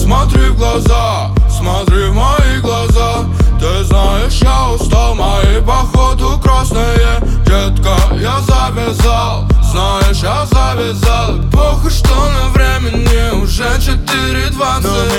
смотри в глаза, смотри в мои глаза. Ты знаешь, я устал, мои походу красные. Детка, я завязал, знаешь, я завязал. Плохо, что на времени уже 4:20.